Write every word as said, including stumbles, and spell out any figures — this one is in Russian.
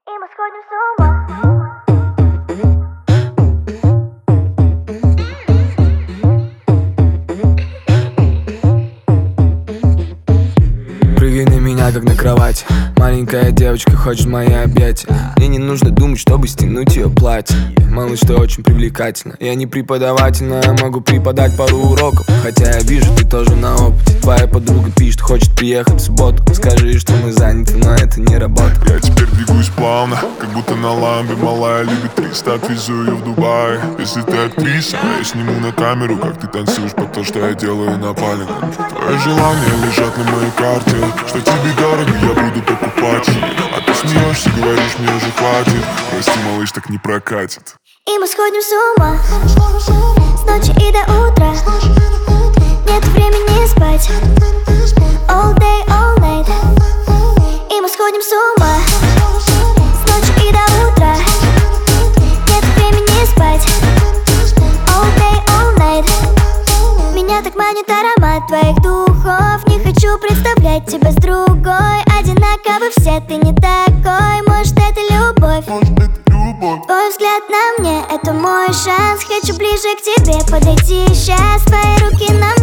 И мы сходим с ума. Прыгай на меня, как на кровать. Маленькая девочка хочет мои объятия. Мне не нужно думать, чтобы стянуть ее платье. Малыш, ты очень привлекательна. Я не преподаватель, но я могу преподать пару уроков. Хотя я вижу, ты тоже на опыте. Твоя подруга пишет, хочет приехать в субботу. Скажи, что мы заняты, но это не работа. Я теперь двигаюсь плавно, как будто на ламбе. Малая любит триста, отвезу ее в Дубай. Если ты актриса, я сниму на камеру, как ты танцуешь под то, что я делаю на палец. Твои желания лежат на моей карте. Что тебе дорого, я буду покупать. А ты смеешься, говоришь, мне уже хватит. Прости, малыш, так не прокатит. И мы сходим с ума с ночи и до утра. Нет времени спать. All day, all night. И мы сходим с ума с ночи и до утра. Нет времени спать. All day, all night. Меня так манит аромат твоих духов. Не хочу представлять тебя с другой. Одинаковы все, ты не такой. Может, это любовь? Твой взгляд на мне, это мой шанс. Хочу ближе к тебе подойти сейчас. Твои руки на